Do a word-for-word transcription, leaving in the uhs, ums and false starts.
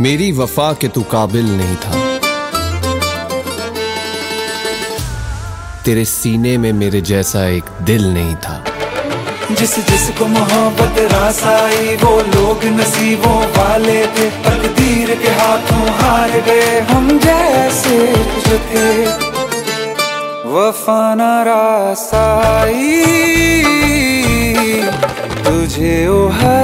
मेरी वफा के तू काबिल नहीं था। तेरे सीने में मेरे जैसा एक दिल नहीं था। जिस जिसको मोहब्बत रास आई वो लोग नसीबों वाले थे, तकदीर के हाथों हार गए हम जैसे जो थे। वफा ना रास आई तुझे ओ